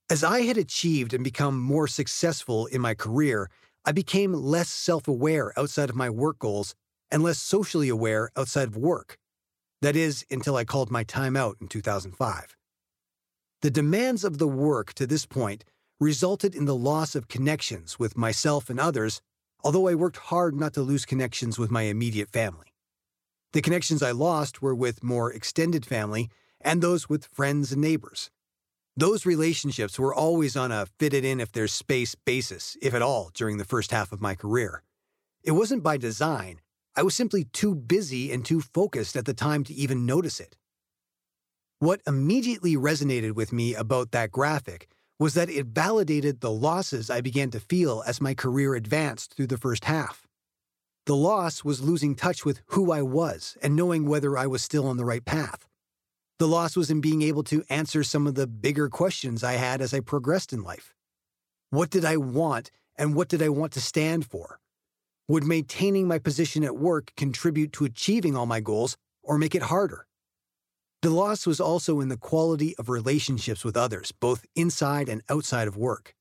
As I had achieved and become more successful in my career, I became less self-aware outside of my work goals and less socially aware outside of work. That is, until I called my time out in 2005. The demands of the work to this point resulted in the loss of connections with myself and others, although I worked hard not to lose connections with my immediate family. The connections I lost were with more extended family and those with friends and neighbors. Those relationships were always on a fit-it-in-if-there's-space basis, if at all, during the first half of my career. It wasn't by design. I was simply too busy and too focused at the time to even notice it. What immediately resonated with me about that graphic was that it validated the losses I began to feel as my career advanced through the first half. The loss was losing touch with who I was and knowing whether I was still on the right path. The loss was in being able to answer some of the bigger questions I had as I progressed in life. What did I want, and what did I want to stand for? Would maintaining my position at work contribute to achieving all my goals or make it harder? The loss was also in the quality of relationships with others, both inside and outside of work.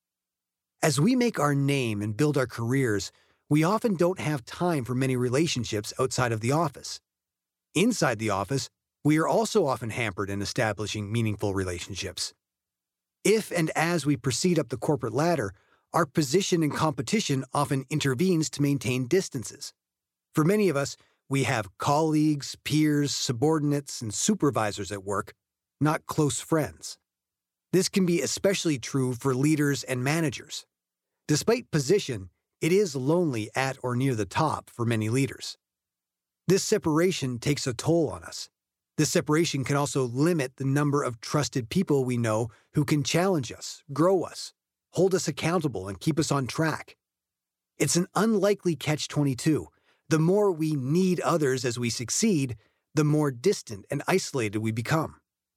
As we make our name and build our careers, we often don't have time for many relationships outside of the office. Inside the office, we are also often hampered in establishing meaningful relationships. If and as we proceed up the corporate ladder, our position and competition often intervenes to maintain distances. For many of us, we have colleagues, peers, subordinates, and supervisors at work, not close friends. This can be especially true for leaders and managers. Despite position, it is lonely at or near the top for many leaders. This separation takes a toll on us. This separation can also limit the number of trusted people we know who can challenge us, grow us, hold us accountable, and keep us on track. It's an unlikely catch-22. The more we need others as we succeed, the more distant and isolated we become.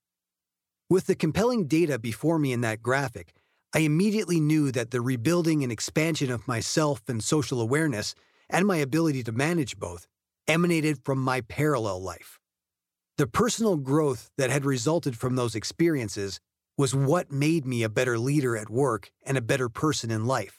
With the compelling data before me in that graphic, I immediately knew that the rebuilding and expansion of myself and social awareness, and my ability to manage both, emanated from my parallel life. The personal growth that had resulted from those experiences was what made me a better leader at work and a better person in life.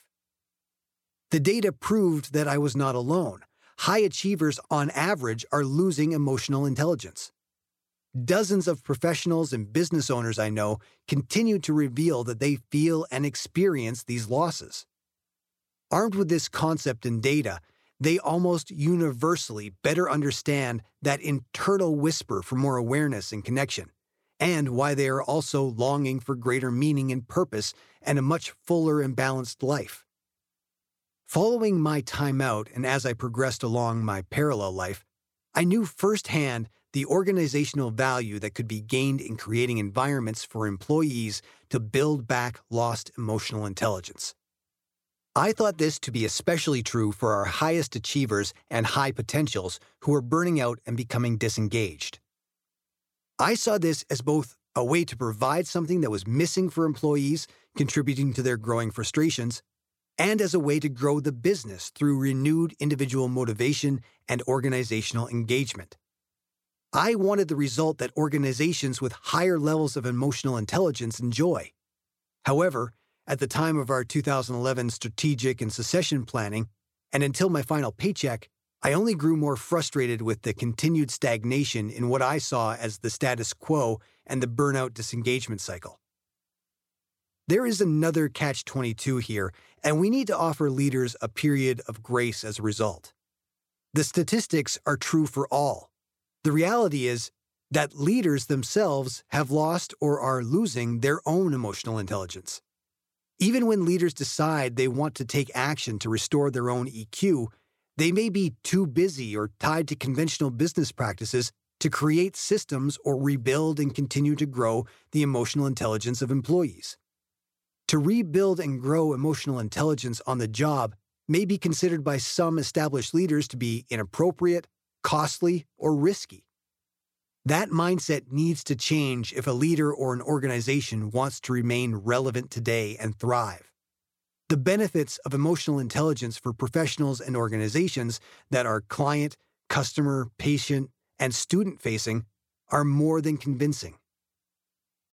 The data proved that I was not alone. High achievers, on average, are losing emotional intelligence. Dozens of professionals and business owners I know continue to reveal that they feel and experience these losses. Armed with this concept and data, they almost universally better understand that internal whisper for more awareness and connection, and why they are also longing for greater meaning and purpose and a much fuller and balanced life. Following my time out and as I progressed along my parallel life, I knew firsthand the organizational value that could be gained in creating environments for employees to build back lost emotional intelligence. I thought this to be especially true for our highest achievers and high potentials who are burning out and becoming disengaged. I saw this as both a way to provide something that was missing for employees, contributing to their growing frustrations, and as a way to grow the business through renewed individual motivation and organizational engagement. I wanted the result that organizations with higher levels of emotional intelligence enjoy. However, at the time of our 2011 strategic and succession planning, and until my final paycheck, I only grew more frustrated with the continued stagnation in what I saw as the status quo and the burnout disengagement cycle. There is another catch-22 here, and we need to offer leaders a period of grace as a result. The statistics are true for all. The reality is that leaders themselves have lost or are losing their own emotional intelligence. Even when leaders decide they want to take action to restore their own EQ, they may be too busy or tied to conventional business practices to create systems or rebuild and continue to grow the emotional intelligence of employees. To rebuild and grow emotional intelligence on the job may be considered by some established leaders to be inappropriate, costly, or risky. That mindset needs to change if a leader or an organization wants to remain relevant today and thrive. The benefits of emotional intelligence for professionals and organizations that are client, customer, patient, and student-facing are more than convincing.